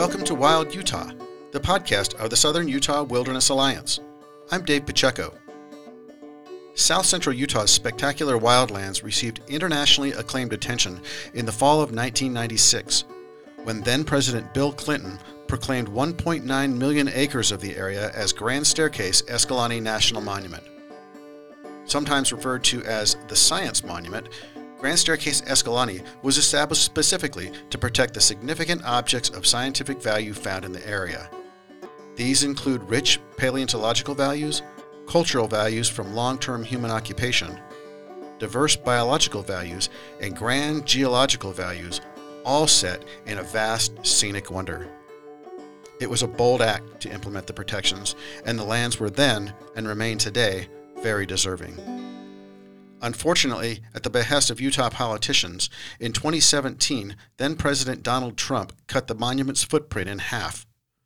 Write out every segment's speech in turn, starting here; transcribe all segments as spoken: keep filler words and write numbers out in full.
Welcome to Wild Utah, the podcast of the Southern Utah Wilderness Alliance. I'm Dave Pacheco. South Central Utah's spectacular wildlands received internationally acclaimed attention in the fall of nineteen ninety-six, when then-President Bill Clinton proclaimed one point nine million acres of the area as Grand Staircase Escalante National Monument. Sometimes referred to as the Science Monument, Grand Staircase Escalante was established specifically to protect the significant objects of scientific value found in the area. These include rich paleontological values, cultural values from long-term human occupation, diverse biological values, and grand geological values, all set in a vast scenic wonder. It was a bold act to implement the protections, and the lands were then, and remain today, very deserving. Unfortunately, at the behest of Utah politicians, in twenty seventeen, then-President Donald Trump cut the monument's footprint in half.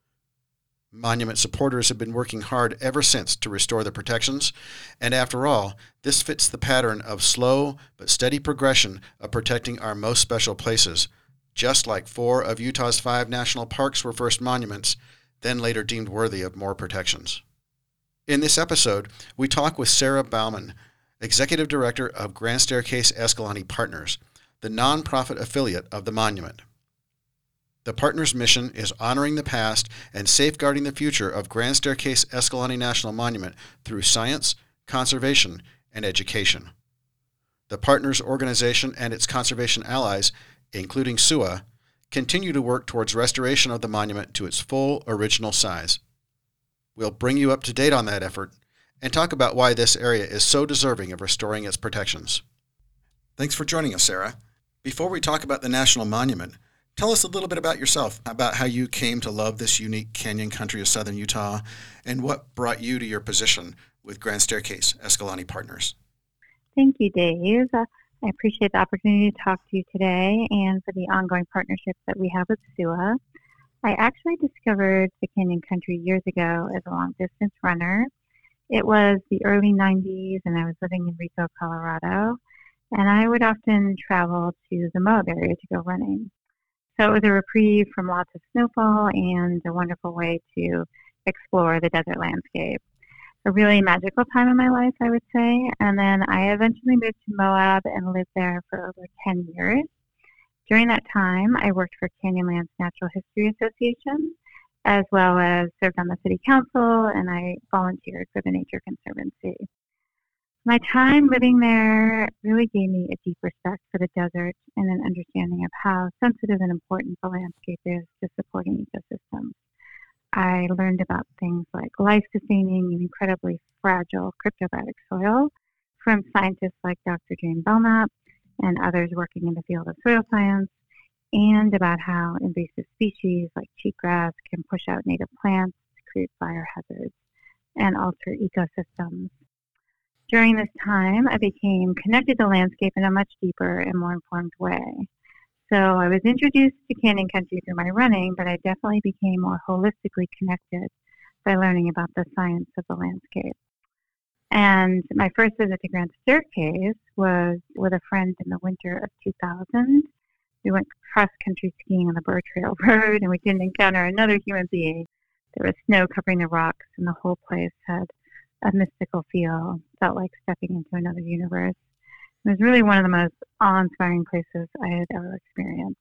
Monument supporters have been working hard ever since to restore the protections, and after all, this fits the pattern of slow but steady progression of protecting our most special places, just like four of Utah's five national parks were first monuments, then later deemed worthy of more protections. In this episode, we talk with Sarah Baumann, Executive Director of Grand Staircase Escalante Partners, the nonprofit affiliate of the monument. The Partners' mission is honoring the past and safeguarding the future of Grand Staircase Escalante National Monument through science, conservation, and education. The Partners organization and its conservation allies, including S U A, continue to work towards restoration of the monument to its full original size. We'll bring you up to date on that effort and talk about why this area is so deserving of restoring its protections. Thanks for joining us, Sarah. Before we talk about the National Monument, tell us a little bit about yourself, about how you came to love this unique canyon country of southern Utah, and what brought you to your position with Grand Staircase Escalante Partners. Thank you, Dave. Uh, I appreciate the opportunity to talk to you today and for the ongoing partnerships that we have with S U A. I actually discovered the canyon country years ago as a long-distance runner. It was the early nineties, and I was living in Rico, Colorado, and I would often travel to the Moab area to go running. So it was a reprieve from lots of snowfall and a wonderful way to explore the desert landscape. A really magical time in my life, I would say, and then I eventually moved to Moab and lived there for over ten years. During that time, I worked for Canyonlands Natural History Association, as well as served on the city council, and I volunteered for the Nature Conservancy. My time living there really gave me a deep respect for the desert and an understanding of how sensitive and important the landscape is to supporting ecosystems. I learned about things like life-sustaining and incredibly fragile cryptobiotic soil from scientists like Doctor Jane Belknap and others working in the field of soil science, and about how invasive species like cheatgrass can push out native plants, create fire hazards, and alter ecosystems. During this time, I became connected to the landscape in a much deeper and more informed way. So I was introduced to canyon country through my running, but I definitely became more holistically connected by learning about the science of the landscape. And my first visit to Grand Staircase was with a friend in the winter of two thousand. We went cross-country skiing on the Burr Trail Road, and we didn't encounter another human being. There was snow covering the rocks, and the whole place had a mystical feel. Felt like stepping into another universe. It was really one of the most awe-inspiring places I had ever experienced.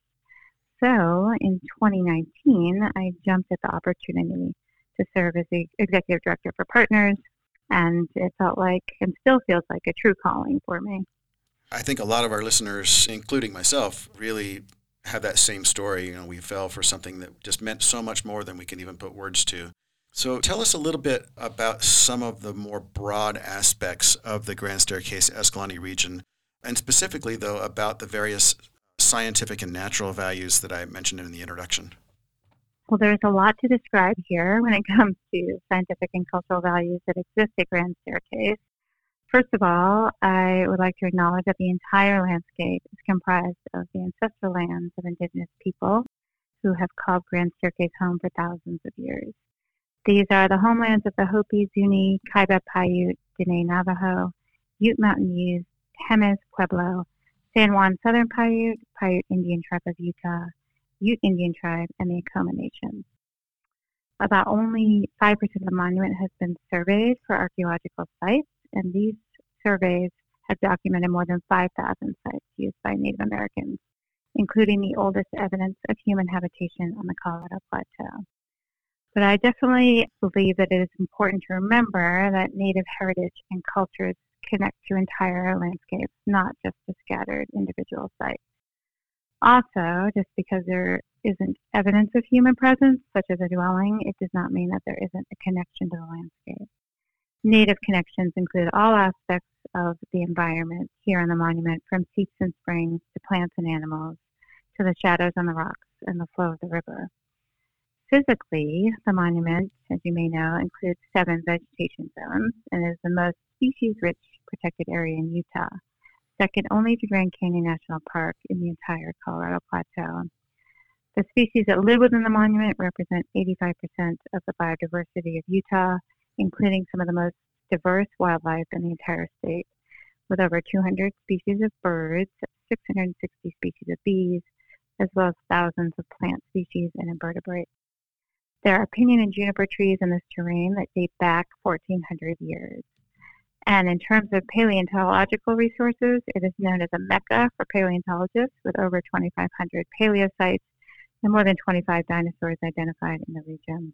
So, in twenty nineteen, I jumped at the opportunity to serve as the executive director for Partners, and it felt like, and still feels like, a true calling for me. I think a lot of our listeners, including myself, really have that same story. You know, we fell for something that just meant so much more than we can even put words to. So tell us a little bit about some of the more broad aspects of the Grand Staircase Escalante region, and specifically, though, about the various scientific and natural values that I mentioned in the introduction. Well, there's a lot to describe here when it comes to scientific and cultural values that exist at Grand Staircase. First of all, I would like to acknowledge that the entire landscape is comprised of the ancestral lands of Indigenous people who have called Grand Staircase home for thousands of years. These are the homelands of the Hopi, Zuni, Kaiba, Paiute, Diné Navajo, Ute Mountain Utes, Jemez Pueblo, San Juan Southern Paiute, Paiute Indian Tribe of Utah, Ute Indian tribe, and the Acoma Nation. About only five percent of the monument has been surveyed for archaeological sites, and these surveys have documented more than five thousand sites used by Native Americans, including the oldest evidence of human habitation on the Colorado Plateau. But I definitely believe that it is important to remember that Native heritage and cultures connect to entire landscapes, not just to scattered individual sites. Also, just because there isn't evidence of human presence, such as a dwelling, it does not mean that there isn't a connection to the landscape. Native connections include all aspects of the environment here on the monument, from seeps and springs to plants and animals, to the shadows on the rocks and the flow of the river. Physically, the monument, as you may know, includes seven vegetation zones and is the most species-rich protected area in Utah, second only to Grand Canyon National Park in the entire Colorado Plateau. The species that live within the monument represent eighty-five percent of the biodiversity of Utah, including some of the most diverse wildlife in the entire state, with over two hundred species of birds, six hundred sixty species of bees, as well as thousands of plant species and invertebrates. There are pinyon and juniper trees in this terrain that date back fourteen hundred years. And in terms of paleontological resources, it is known as a mecca for paleontologists, with over twenty-five hundred paleosites and more than twenty-five dinosaurs identified in the region.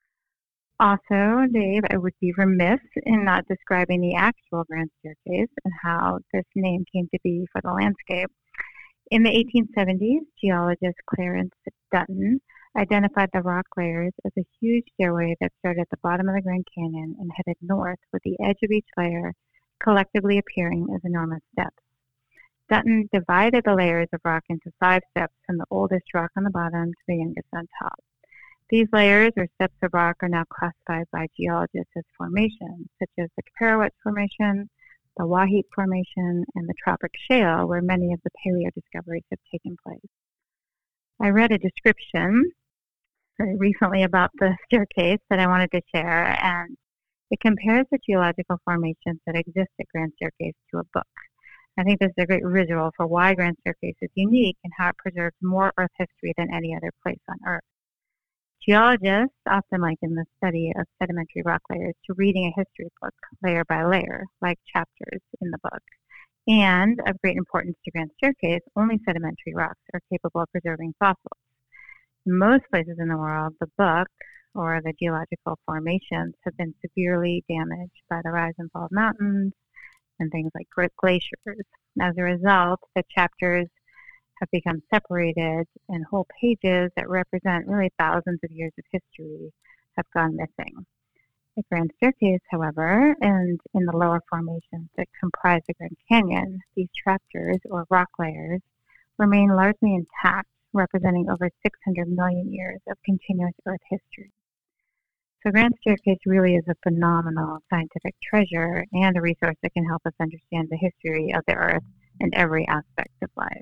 Also, Dave, I would be remiss in not describing the actual Grand Staircase and how this name came to be for the landscape. In the eighteen seventies, geologist Clarence Dutton identified the rock layers as a huge stairway that started at the bottom of the Grand Canyon and headed north, with the edge of each layer collectively appearing as enormous steps. Dutton divided the layers of rock into five steps, from the oldest rock on the bottom to the youngest on top. These layers or steps of rock are now classified by geologists as formations, such as the Kaparawetz Formation, the Wahheap Formation, and the Tropic Shale, where many of the paleo discoveries have taken place. I read a description very recently about the staircase that I wanted to share, and it compares the geological formations that exist at Grand Staircase to a book. I think this is a great visual for why Grand Staircase is unique and how it preserves more Earth history than any other place on Earth. Geologists often liken the study of sedimentary rock layers to reading a history book layer by layer, like chapters in the book. And, of great importance to Grand Staircase, only sedimentary rocks are capable of preserving fossils. In most places in the world, the book, or the geological formations, have been severely damaged by the rise and fall of mountains and things like glaciers. As a result, the chapters have become separated, and whole pages that represent really thousands of years of history have gone missing. At Grand Staircase, however, and in the lower formations that comprise the Grand Canyon, these chapters, or rock layers, remain largely intact, representing over six hundred million years of continuous Earth history. So Grand Staircase really is a phenomenal scientific treasure and a resource that can help us understand the history of the Earth and every aspect of life.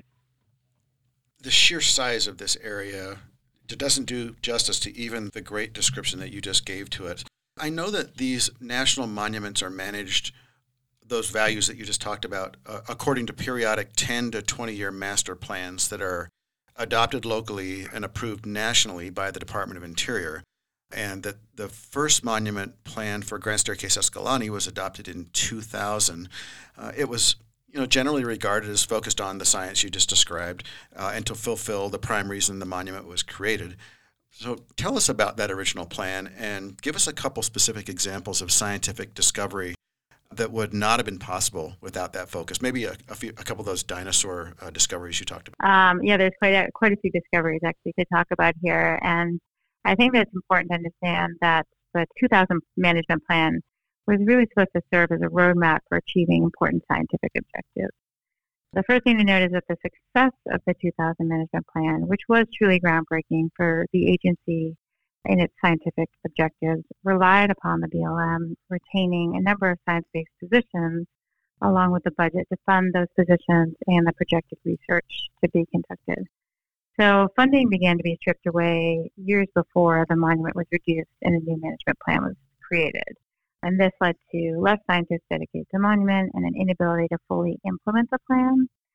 The sheer size of this area doesn't do justice to even the great description that you just gave to it. I know that these national monuments are managed, those values that you just talked about, uh, according to periodic ten to twenty year master plans that are adopted locally and approved nationally by the Department of Interior. And that the first monument plan for Grand Staircase Escalante was adopted in two thousand. Uh, it was you know, generally regarded as focused on the science you just described uh, and to fulfill the prime reason the monument was created. So tell us about that original plan and give us a couple specific examples of scientific discovery that would not have been possible without that focus. Maybe a, a, few, a couple of those dinosaur uh, discoveries you talked about. Um, yeah, there's quite a, quite a few discoveries actually to talk about here. And I think that it's important to understand that the two thousand management plan was really supposed to serve as a roadmap for achieving important scientific objectives. The first thing to note is that the success of the two thousand management plan, which was truly groundbreaking for the agency in its scientific objectives, relied upon the B L M retaining a number of science-based positions along with the budget to fund those positions and the projected research to be conducted. So funding began to be stripped away years before the monument was reduced and a new management plan was created. And this led to less scientists dedicated to the monument and an inability to fully implement the plan.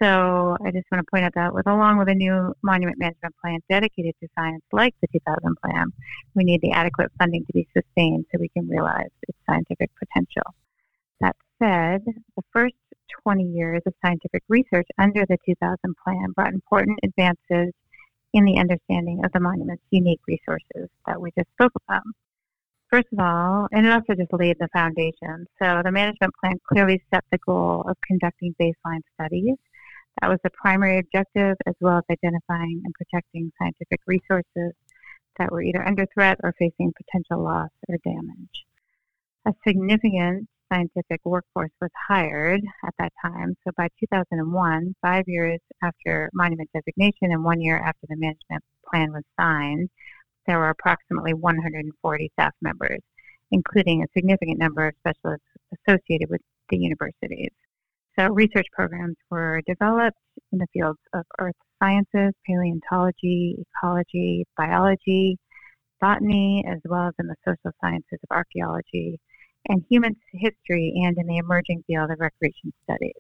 So I just want to point out that with along with a new monument management plan dedicated to science like the two thousand plan, we need the adequate funding to be sustained so we can realize its scientific potential. That said, the first twenty years of scientific research under the two thousand plan brought important advances in the understanding of the monument's unique resources that we just spoke about. First of all, and it also just laid the foundation. So the management plan clearly set the goal of conducting baseline studies. That was the primary objective, as well as identifying and protecting scientific resources that were either under threat or facing potential loss or damage. A significant scientific workforce was hired at that time. So by two thousand one, five years after monument designation and one year after the management plan was signed, there were approximately one hundred forty staff members, including a significant number of specialists associated with the universities. So research programs were developed in the fields of earth sciences, paleontology, ecology, biology, botany, as well as in the social sciences of archaeology and human history, and in the emerging field of recreation studies.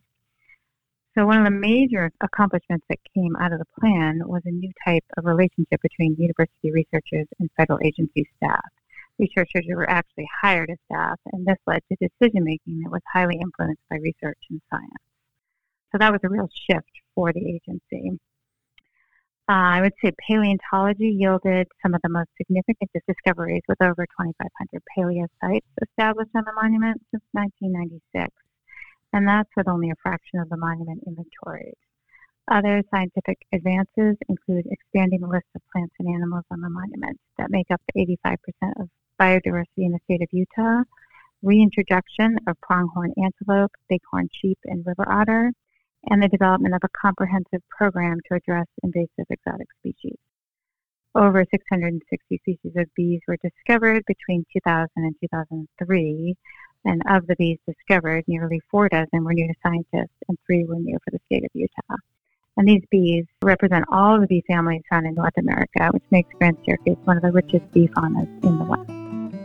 So one of the major accomplishments that came out of the plan was a new type of relationship between university researchers and federal agency staff. Researchers were actually hired as staff, and this led to decision-making that was highly influenced by research and science. So that was a real shift for the agency. Uh, I would say paleontology yielded some of the most significant discoveries, with over twenty-five hundred paleo sites established on the monument since nineteen ninety-six, and that's with only a fraction of the monument inventoried. Other scientific advances include expanding the list of plants and animals on the monument that make up eighty-five percent of biodiversity in the state of Utah, reintroduction of pronghorn antelope, bighorn sheep, and river otter, and the development of a comprehensive program to address invasive exotic species. Over six hundred sixty species of bees were discovered between two thousand and two thousand three, and of the bees discovered, nearly four dozen were new to scientists and three were new for the state of Utah. And these bees represent all of the bee families found in North America, which makes Grand Staircase one of the richest bee faunas in the West.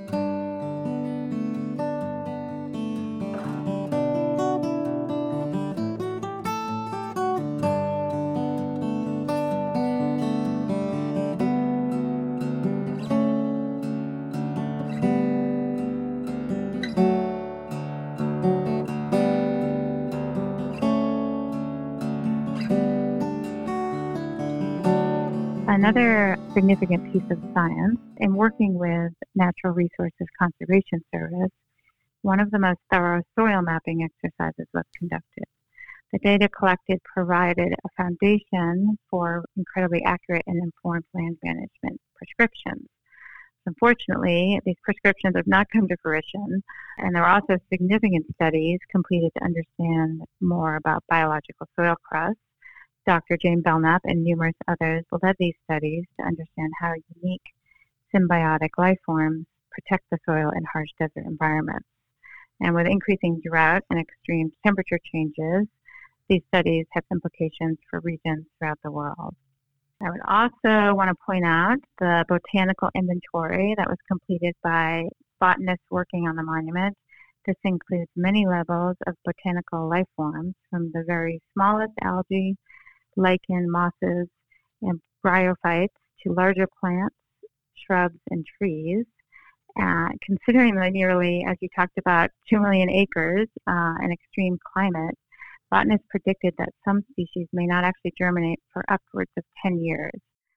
Another significant piece of science, in working with Natural Resources Conservation Service, one of the most thorough soil mapping exercises was conducted. The data collected provided a foundation for incredibly accurate and informed land management prescriptions. Unfortunately, these prescriptions have not come to fruition, and there are also significant studies completed to understand more about biological soil crust. Doctor Jane Belknap and numerous others led these studies to understand how unique symbiotic life forms protect the soil in harsh desert environments. And with increasing drought and extreme temperature changes, these studies have implications for regions throughout the world. I would also want to point out the botanical inventory that was completed by botanists working on the monument. This includes many levels of botanical life forms, from the very smallest algae, lichen, mosses, and bryophytes to larger plants, shrubs, and trees. Uh, considering the nearly, as you talked about, two million acres uh, and extreme climate, botanists predicted that some species may not actually germinate for upwards of ten years.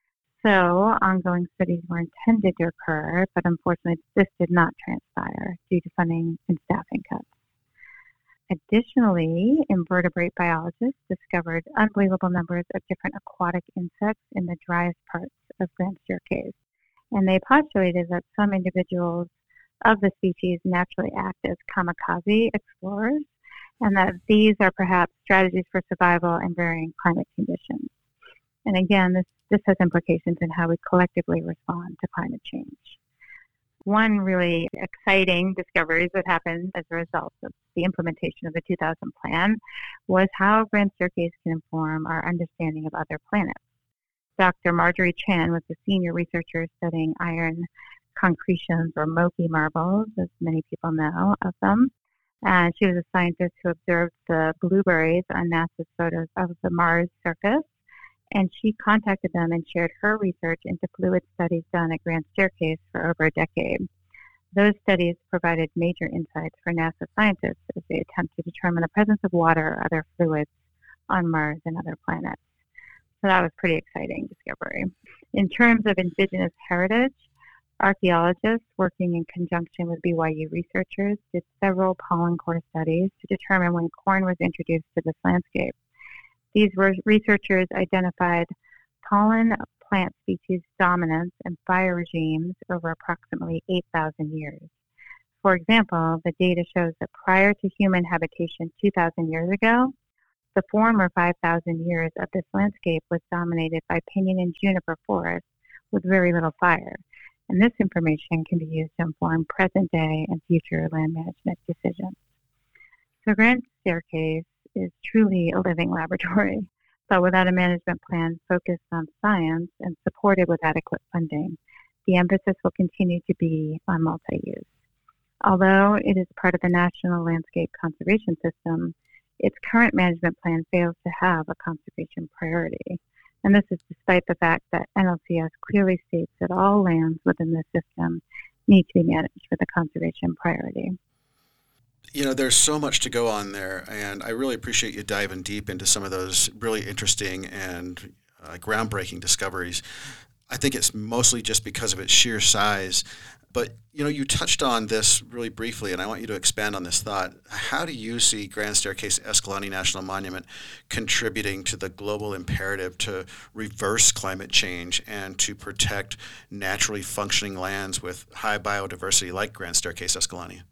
So ongoing studies were intended to occur, but unfortunately this did not transpire due to funding and staffing cuts. Additionally, invertebrate biologists discovered unbelievable numbers of different aquatic insects in the driest parts of Grand Staircase. And they postulated that some individuals of the species naturally act as kamikaze explorers, and that these are perhaps strategies for survival in varying climate conditions. And again, this, this has implications in how we collectively respond to climate change. One really exciting discovery that happened as a result of the implementation of the two thousand plan was how Grand Staircase can inform our understanding of other planets. Doctor Marjorie Chan was the senior researcher studying iron concretions, or Moki marbles, as many people know of them. And she was a scientist who observed the blueberries on NASA's photos of the Mars surface. And she contacted them and shared her research into fluid studies done at Grand Staircase for over a decade. Those studies provided major insights for NASA scientists as they attempt to determine the presence of water or other fluids on Mars and other planets. So that was a pretty exciting discovery. In terms of indigenous heritage, archaeologists working in conjunction with B Y U researchers did several pollen core studies to determine when corn was introduced to this landscape. These researchers identified pollen plant species dominance and fire regimes over approximately eight thousand years. For example, the data shows that prior to human habitation two thousand years ago, the former five thousand years of this landscape was dominated by pinyon and juniper forests with very little fire. And this information can be used to inform present-day and future land management decisions. So Grand Staircase is truly a living laboratory, but without a management plan focused on science and supported with adequate funding, the emphasis will continue to be on multi-use. Although it is part of the National Landscape Conservation System, its current management plan fails to have a conservation priority. And this is despite the fact that N L C S clearly states that all lands within the system need to be managed with a conservation priority. You know, there's so much to go on there, and I really appreciate you diving deep into some of those really interesting and uh, groundbreaking discoveries. I think it's mostly just because of its sheer size. But, you know, you touched on this really briefly, and I want you to expand on this thought. How do you see Grand Staircase Escalante National Monument contributing to the global imperative to reverse climate change and to protect naturally functioning lands with high biodiversity like Grand Staircase Escalante?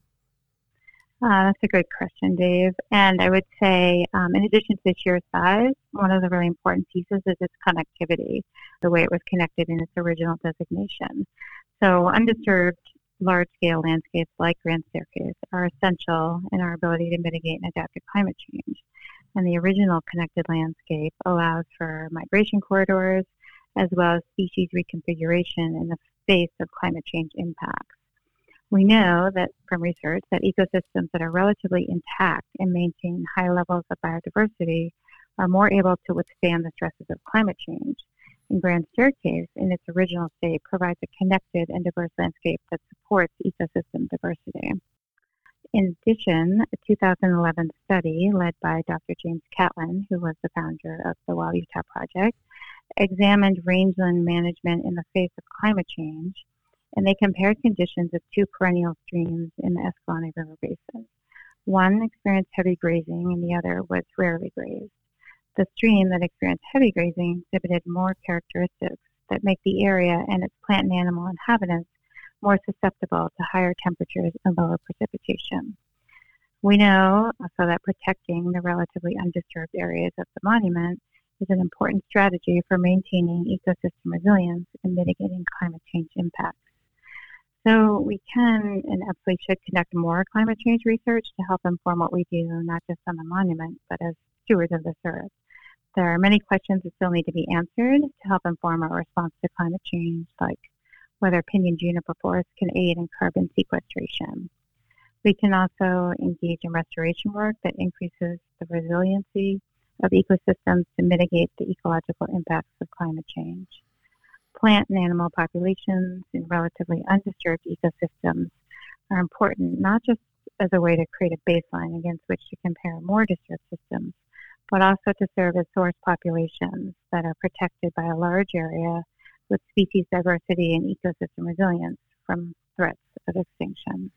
Uh, that's a great question, Dave. And I would say, um, in addition to the sheer size, one of the really important pieces is its connectivity, the way it was connected in its original designation. So undisturbed large-scale landscapes like Grand Staircase are essential in our ability to mitigate and adapt to climate change. And the original connected landscape allows for migration corridors as well as species reconfiguration in the face of climate change impacts. We know that from research that ecosystems that are relatively intact and maintain high levels of biodiversity are more able to withstand the stresses of climate change. And Grand Staircase, in its original state, provides a connected and diverse landscape that supports ecosystem diversity. In addition, a two thousand eleven study led by Doctor James Catlin, who was the founder of the Wild Utah Project, examined rangeland management in the face of climate change, and they compared conditions of two perennial streams in the Escalante River Basin. One experienced heavy grazing and the other was rarely grazed. The stream that experienced heavy grazing exhibited more characteristics that make the area and its plant and animal inhabitants more susceptible to higher temperatures and lower precipitation. We know also that protecting the relatively undisturbed areas of the monument is an important strategy for maintaining ecosystem resilience and mitigating climate change impacts. So we can and absolutely should conduct more climate change research to help inform what we do, not just on the monument, but as stewards of this earth. There are many questions that still need to be answered to help inform our response to climate change, like whether pinyon juniper forests can aid in carbon sequestration. We can also engage in restoration work that increases the resiliency of ecosystems to mitigate the ecological impacts of climate change. Plant and animal populations in relatively undisturbed ecosystems are important not just as a way to create a baseline against which to compare more disturbed systems, but also to serve as source populations that are protected by a large area with species diversity and ecosystem resilience from threats of extinction.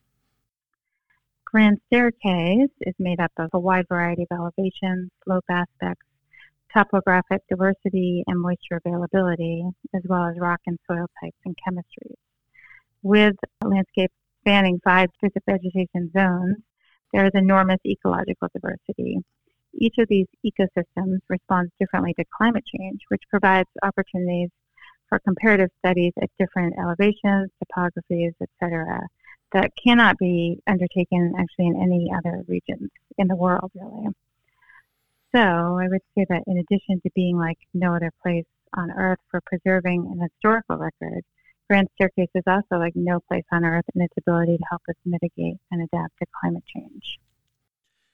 Grand Staircase is made up of a wide variety of elevations, slope aspects, topographic diversity, and moisture availability, as well as rock and soil types and chemistries. With a landscape spanning five different vegetation zones, there is enormous ecological diversity. Each of these ecosystems responds differently to climate change, which provides opportunities for comparative studies at different elevations, topographies, et cetera, that cannot be undertaken actually in any other regions in the world, really. So I would say that in addition to being like no other place on Earth for preserving an historical record, Grand Staircase is also like no place on Earth in its ability to help us mitigate and adapt to climate change.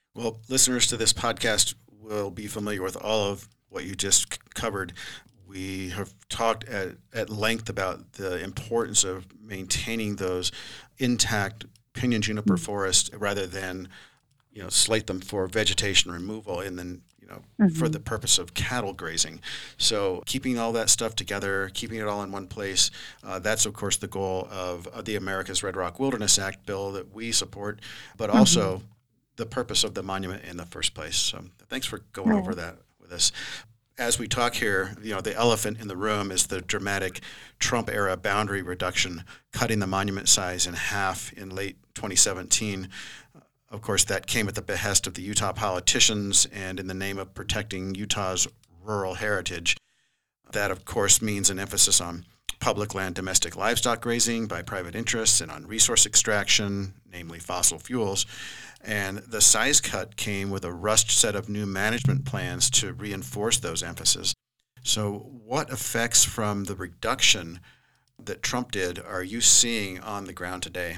Well, listeners to this podcast will be familiar with all of what you just c- covered. We have talked at, at length about the importance of maintaining those intact pinyon juniper Mm-hmm. forests rather than, you know, slate them for vegetation removal and then, you know, for Mm-hmm. the purpose of cattle grazing. So keeping all that stuff together, keeping it all in one place, uh, that's, of course, the goal of, of the America's Red Rock Wilderness Act bill that we support, but Mm-hmm. also the purpose of the monument in the first place. So thanks for going over Right. that with us. As we talk here, you know, the elephant in the room is the dramatic Trump-era boundary reduction, cutting the monument size in half in late twenty seventeen. Of course, that came at the behest of the Utah politicians and in the name of protecting Utah's rural heritage. That, of course, means an emphasis on public land domestic livestock grazing by private interests and on resource extraction, namely fossil fuels. And the size cut came with a rushed set of new management plans to reinforce those emphases. So what effects from the reduction that Trump did are you seeing on the ground today?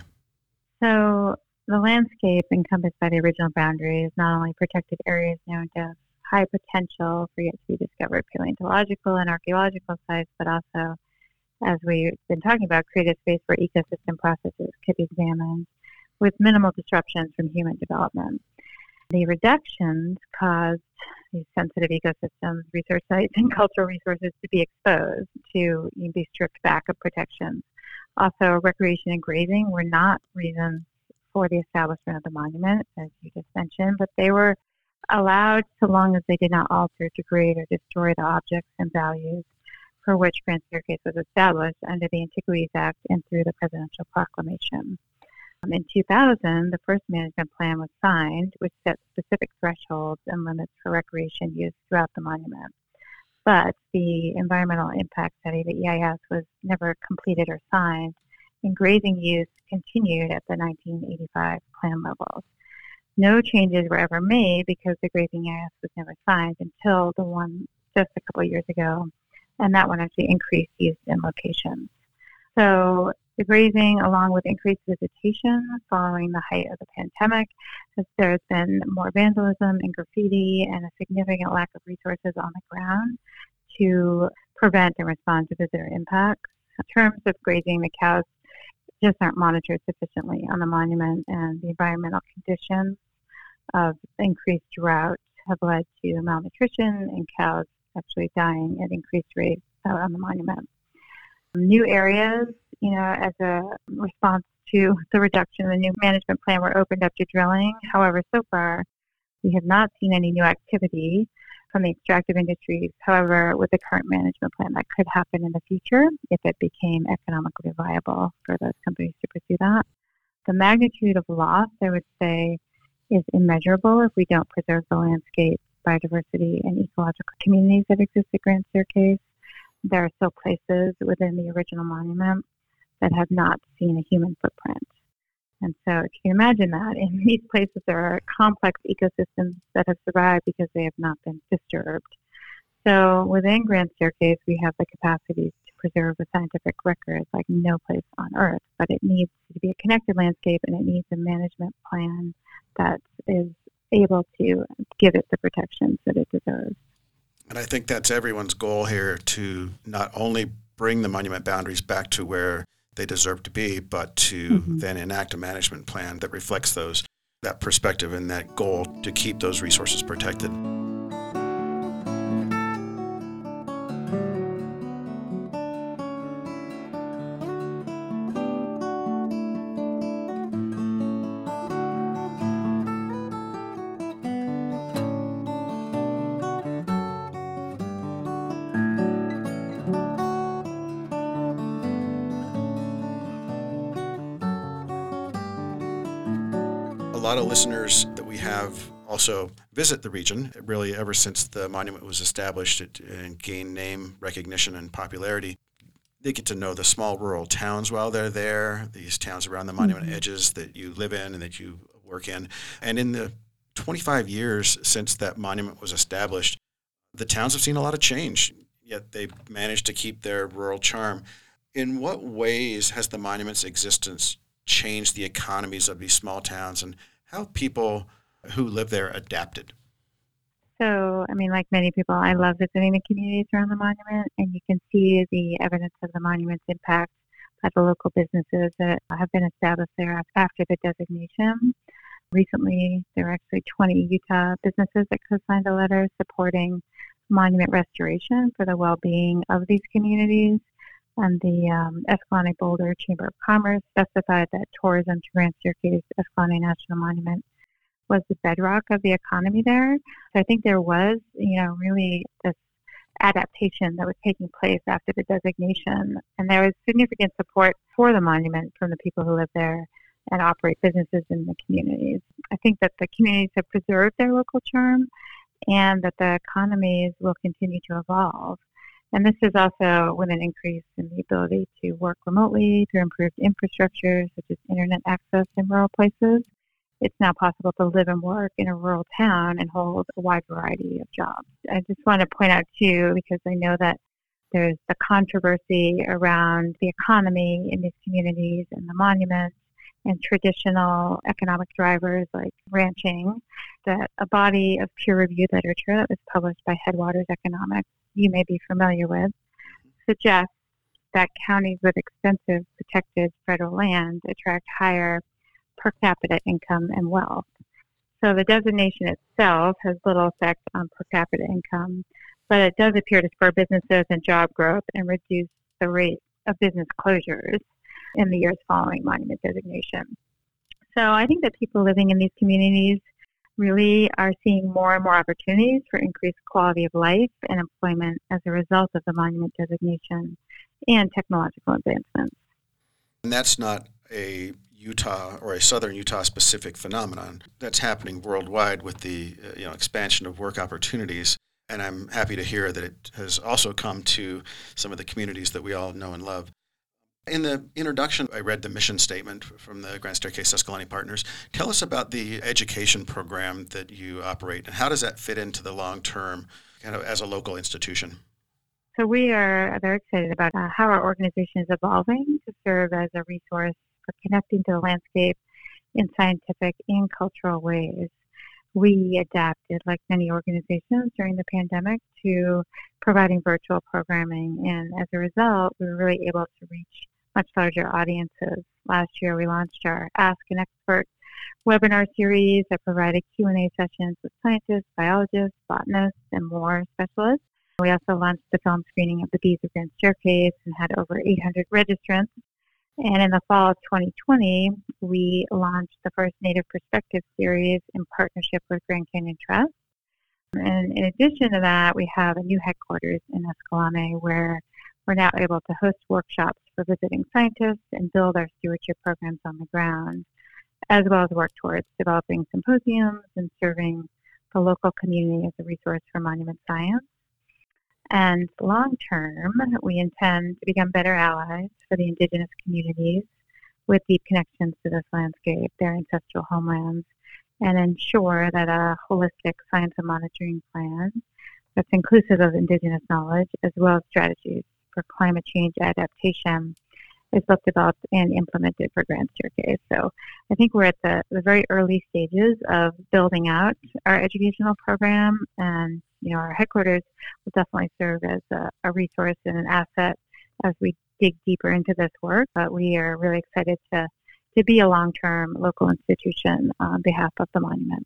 So the landscape encompassed by the original boundary is not only protected areas known to have high potential for yet to be discovered paleontological and archaeological sites, but also, as we've been talking about, create a space where ecosystem processes could be examined with minimal disruptions from human development. The reductions caused these sensitive ecosystems, research sites, and cultural resources to be exposed to be stripped back of protections. Also, recreation and grazing were not reasons for the establishment of the monument, as you just mentioned, but they were allowed so long as they did not alter, degrade, or destroy the objects and values for which Grand Staircase was established under the Antiquities Act and through the presidential proclamation. Um, in two thousand, the first management plan was signed, which set specific thresholds and limits for recreation use throughout the monument. But the environmental impact study, the E I S, was never completed or signed, and grazing use continued at the nineteen eighty-five plan levels. No changes were ever made because the grazing E I S was never signed until the one just a couple of years ago, and that one actually increased use in locations. So the grazing, along with increased visitation following the height of the pandemic, has, there has been more vandalism and graffiti and a significant lack of resources on the ground to prevent and respond to visitor impacts. In terms of grazing, the cows just aren't monitored sufficiently on the monument, and the environmental conditions of increased drought have led to malnutrition and cows actually dying at increased rates out on the monument. New areas, you know, as a response to the reduction in the new management plan, were opened up to drilling. However, so far, we have not seen any new activity from the extractive industries. However, with the current management plan, that could happen in the future if it became economically viable for those companies to pursue that. The magnitude of loss, I would say, is immeasurable if we don't preserve the landscape, biodiversity, and ecological communities that exist at Grand Staircase. There are still places within the original monument that have not seen a human footprint. And so if you can imagine that, in these places there are complex ecosystems that have survived because they have not been disturbed. So within Grand Staircase, we have the capacity to preserve a scientific record like no place on Earth, but it needs to be a connected landscape and it needs a management plan that is able to give it the protections that it deserves. And I think that's everyone's goal here, to not only bring the monument boundaries back to where they deserve to be, but to Mm-hmm. then enact a management plan that reflects those, that perspective and that goal to keep those resources protected. A lot of listeners that we have also visit the region, really ever since the monument was established it, and gained name recognition and popularity. They get to know the small rural towns while they're there, these towns around the monument Mm-hmm. edges that you live in and that you work in. And in the twenty-five years since that monument was established, the towns have seen a lot of change, yet they've managed to keep their rural charm. In what ways has the monument's existence changed the economies of these small towns, and how have people who live there adapted? So, I mean, like many people, I love visiting the communities around the monument, and you can see the evidence of the monument's impact by the local businesses that have been established there after the designation. Recently, there were actually twenty Utah businesses that co-signed a letter supporting monument restoration for the well-being of these communities. And the um, Escalante Boulder Chamber of Commerce specified that tourism to Grand Staircase Escalante National Monument was the bedrock of the economy there. So I think there was, you know, really this adaptation that was taking place after the designation. And there was significant support for the monument from the people who live there and operate businesses in the communities. I think that the communities have preserved their local charm and that the economies will continue to evolve. And this is also with an increase in the ability to work remotely through improved infrastructure, such as internet access in rural places. It's now possible to live and work in a rural town and hold a wide variety of jobs. I just want to point out, too, because I know that there's the controversy around the economy in these communities and the monuments and traditional economic drivers like ranching, that a body of peer-reviewed literature that was published by Headwaters Economics, you may be familiar with, suggests that counties with extensive protected federal land attract higher per capita income and wealth. So the designation itself has little effect on per capita income, but it does appear to spur businesses and job growth and reduce the rate of business closures in the years following monument designation. So I think that people living in these communities really are seeing more and more opportunities for increased quality of life and employment as a result of the monument designation and technological advancements. And that's not a Utah or a Southern Utah specific phenomenon. That's happening worldwide with the uh, you know expansion of work opportunities. And I'm happy to hear that it has also come to some of the communities that we all know and love. In the introduction, I read the mission statement from the Grand Staircase Escalante Partners. Tell us about the education program that you operate, and how does that fit into the long term, kind of as a local institution? So we are very excited about uh, how our organization is evolving to serve as a resource for connecting to the landscape in scientific and cultural ways. We adapted, like many organizations during the pandemic, to providing virtual programming, and as a result, we were really able to reach much larger audiences. Last year, we launched our Ask an Expert webinar series that provided Q and A sessions with scientists, biologists, botanists, and more specialists. We also launched the film screening of The Bees of Grand Staircase and had over eight hundred registrants. And in the fall of twenty twenty, we launched the first Native Perspective series in partnership with Grand Canyon Trust. And in addition to that, we have a new headquarters in Escalante where we're now able to host workshops for visiting scientists and build our stewardship programs on the ground, as well as work towards developing symposiums and serving the local community as a resource for monument science. And long term, we intend to become better allies for the indigenous communities with deep connections to this landscape, their ancestral homelands, and ensure that a holistic science and monitoring plan that's inclusive of indigenous knowledge as well as strategies for climate change adaptation is both developed and implemented for Grand Staircase. So I think we're at the, the very early stages of building out our educational program, and you know our headquarters will definitely serve as a, a resource and an asset as we dig deeper into this work. But we are really excited to, to be a long-term local institution on behalf of the monument.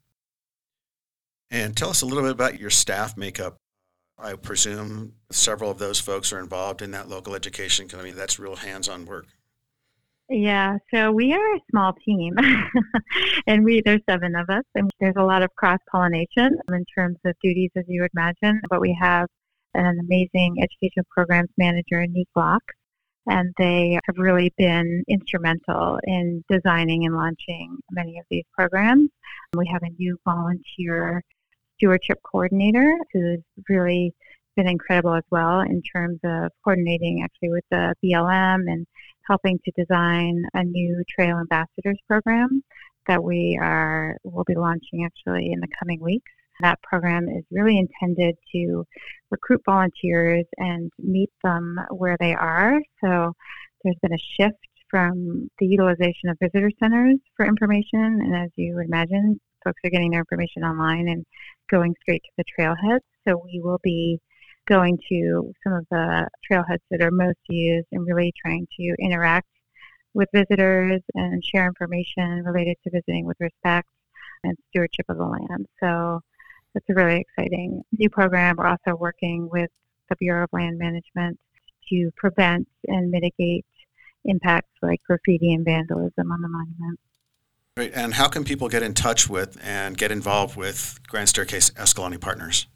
And tell us a little bit about your staff makeup. I presume several of those folks are involved in that local education, because I mean, that's real hands-on work. Yeah, so we are a small team, and we there's seven of us, and there's a lot of cross-pollination in terms of duties, as you would imagine. But we have an amazing education programs manager, Nick Locke, and they have really been instrumental in designing and launching many of these programs. We have a new volunteer stewardship coordinator who's really been incredible as well in terms of coordinating actually with the B L M and helping to design a new Trail Ambassadors program that we are will be launching actually in the coming weeks. That program is really intended to recruit volunteers and meet them where they are. So there's been a shift from the utilization of visitor centers for information, and as you would imagine, folks are getting their information online and going straight to the trailheads. So we will be going to some of the trailheads that are most used and really trying to interact with visitors and share information related to visiting with respect and stewardship of the land. So it's a really exciting new program. We're also working with the Bureau of Land Management to prevent and mitigate impacts like graffiti and vandalism on the monument. Great. And how can people get in touch with and get involved with Grand Staircase Escalante Partners?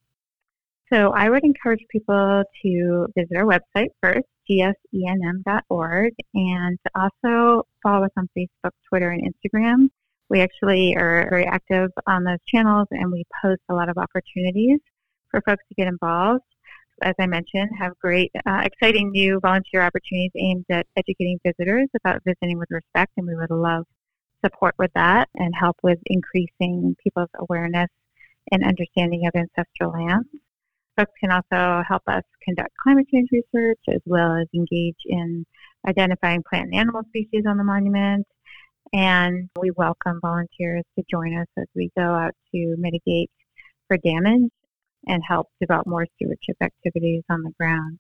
So I would encourage people to visit our website first, g s e n m dot org, and to also follow us on Facebook, Twitter, and Instagram. We actually are very active on those channels, and we post a lot of opportunities for folks to get involved. As I mentioned, have great, uh, exciting new volunteer opportunities aimed at educating visitors about visiting with respect, and we would love support with that and help with increasing people's awareness and understanding of ancestral lands. Folks can also help us conduct climate change research as well as engage in identifying plant and animal species on the monument. And we welcome volunteers to join us as we go out to mitigate for damage and help develop more stewardship activities on the ground.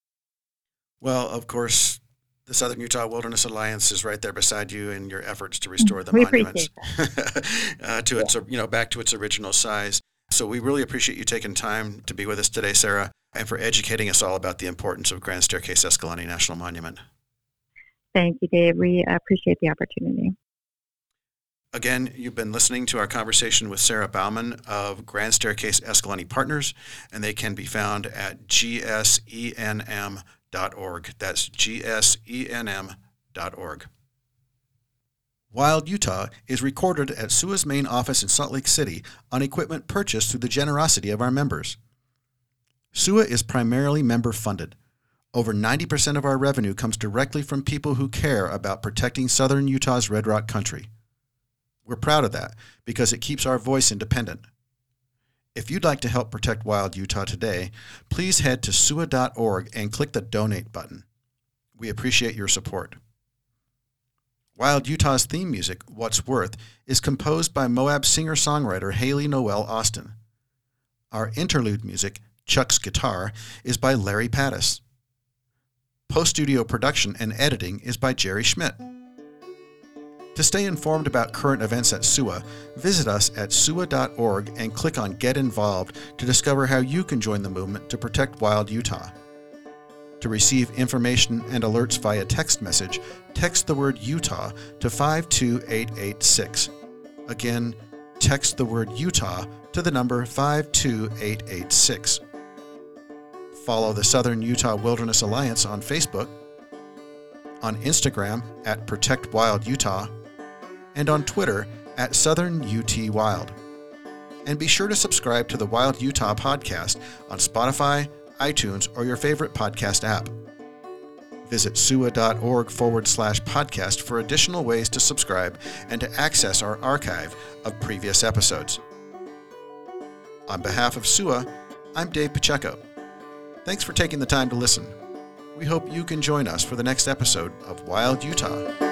Well, of course, the Southern Utah Wilderness Alliance is right there beside you in your efforts to restore the we monuments uh, to its, you know, back to its original size. So we really appreciate you taking time to be with us today, Sarah, and for educating us all about the importance of Grand Staircase Escalante National Monument. Thank you, Dave. We appreciate the opportunity. Again, you've been listening to our conversation with Sarah Bauman of Grand Staircase Escalante Partners, and they can be found at g s e n m dot org. That's g s e n m dot org. Wild Utah is recorded at S U A's main office in Salt Lake City on equipment purchased through the generosity of our members. S U A is primarily member-funded. Over ninety percent of our revenue comes directly from people who care about protecting Southern Utah's Red Rock country. We're proud of that because it keeps our voice independent. If you'd like to help protect Wild Utah today, please head to S U A dot org and click the Donate button. We appreciate your support. Wild Utah's theme music, What's Worth, is composed by Moab singer-songwriter Haley Noel Austin. Our interlude music, Chuck's Guitar, is by Larry Pattis. Post-studio production and editing is by Jerry Schmidt. To stay informed about current events at S U A, visit us at S U A dot org and click on Get Involved to discover how you can join the movement to protect Wild Utah. To receive information and alerts via text message, text the word Utah to five two eight eight six. Again, text the word Utah to the number five two eight eight six. Follow the Southern Utah Wilderness Alliance on Facebook, on Instagram at Protect Wild Utah, and on Twitter at Southern U T Wild. And be sure to subscribe to the Wild Utah podcast on Spotify, iTunes, or your favorite podcast app. Visit S U A dot org forward slash podcast for additional ways to subscribe and to access our archive of previous episodes. On behalf of S U A, I'm Dave Pacheco. Thanks for taking the time to listen. We hope you can join us for the next episode of Wild Utah.